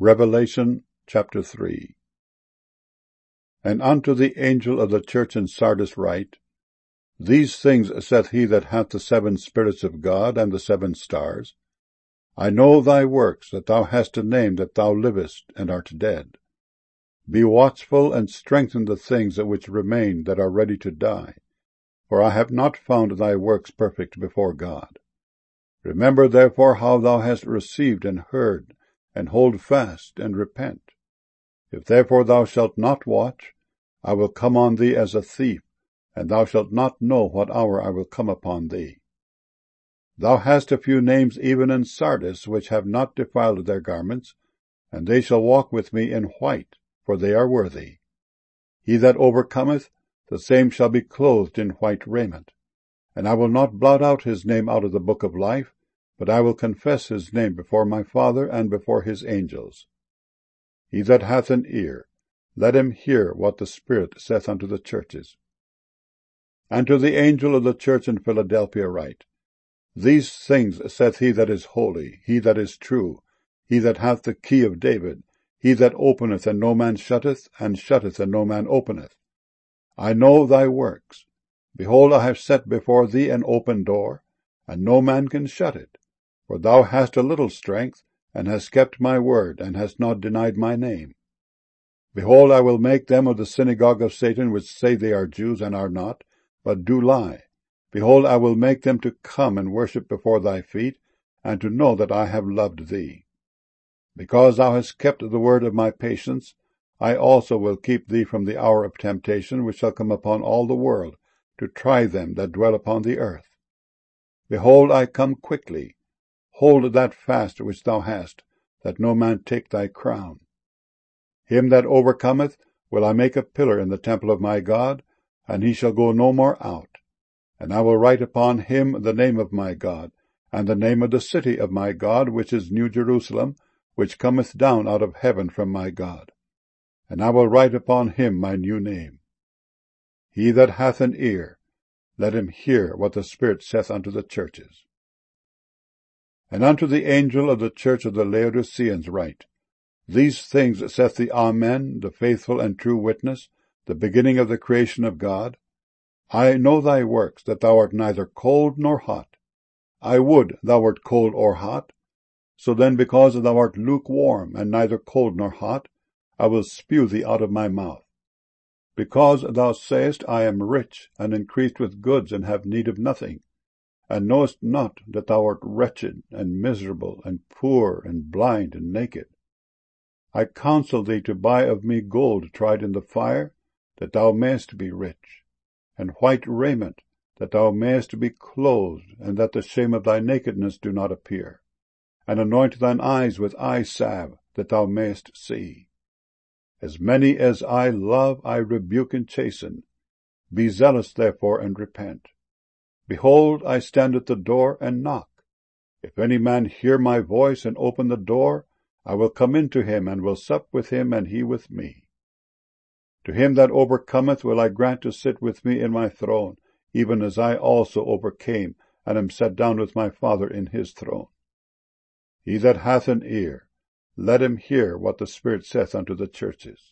Revelation chapter 3. And unto the angel of the church in Sardis write, These things saith he that hath the 7 spirits of God and the 7 stars. I know thy works, that thou hast a name, that thou livest and art dead. Be watchful and strengthen the things which remain that are ready to die, for I have not found thy works perfect before God. Remember therefore how thou hast received and heard, and hold fast and repent. If therefore thou shalt not watch, I will come on thee as a thief, and thou shalt not know what hour I will come upon thee. Thou hast a few names even in Sardis, which have not defiled their garments, and they shall walk with me in white, for they are worthy. He that overcometh, the same shall be clothed in white raiment. And I will not blot out his name out of the book of life, but I will confess his name before my Father and before his angels. He that hath an ear, let him hear what the Spirit saith unto the churches. And to the angel of the church in Philadelphia write, These things saith he that is holy, he that is true, he that hath the key of David, he that openeth and no man shutteth, and shutteth and no man openeth. I know thy works. Behold, I have set before thee an open door, and no man can shut it. For thou hast a little strength, and hast kept my word, and hast not denied my name. Behold, I will make them of the synagogue of Satan, which say they are Jews, and are not, but do lie. Behold, I will make them to come and worship before thy feet, and to know that I have loved thee. Because thou hast kept the word of my patience, I also will keep thee from the hour of temptation, which shall come upon all the world, to try them that dwell upon the earth. Behold, I come quickly. Hold that fast which thou hast, that no man take thy crown. Him that overcometh will I make a pillar in the temple of my God, and he shall go no more out. And I will write upon him the name of my God, and the name of the city of my God, which is New Jerusalem, which cometh down out of heaven from my God. And I will write upon him my new name. He that hath an ear, let him hear what the Spirit saith unto the churches. And unto the angel of the church of the Laodiceans write, These things saith the Amen, the faithful and true witness, the beginning of the creation of God. I know thy works, that thou art neither cold nor hot. I would thou wert cold or hot. So then, because thou art lukewarm, and neither cold nor hot, I will spew thee out of my mouth. Because thou sayest, I am rich, and increased with goods, and have need of nothing, and knowest not that thou art wretched, and miserable, and poor, and blind, and naked. I counsel thee to buy of me gold tried in the fire, that thou mayest be rich, and white raiment, that thou mayest be clothed, and that the shame of thy nakedness do not appear. And anoint thine eyes with eye salve, that thou mayest see. As many as I love, I rebuke and chasten. Be zealous therefore, and repent. Behold, I stand at the door and knock. If any man hear my voice, and open the door, I will come into him, and will sup with him, and he with me. To him that overcometh will I grant to sit with me in my throne, even as I also overcame, and am set down with my Father in his throne. He that hath an ear, let him hear what the Spirit saith unto the churches.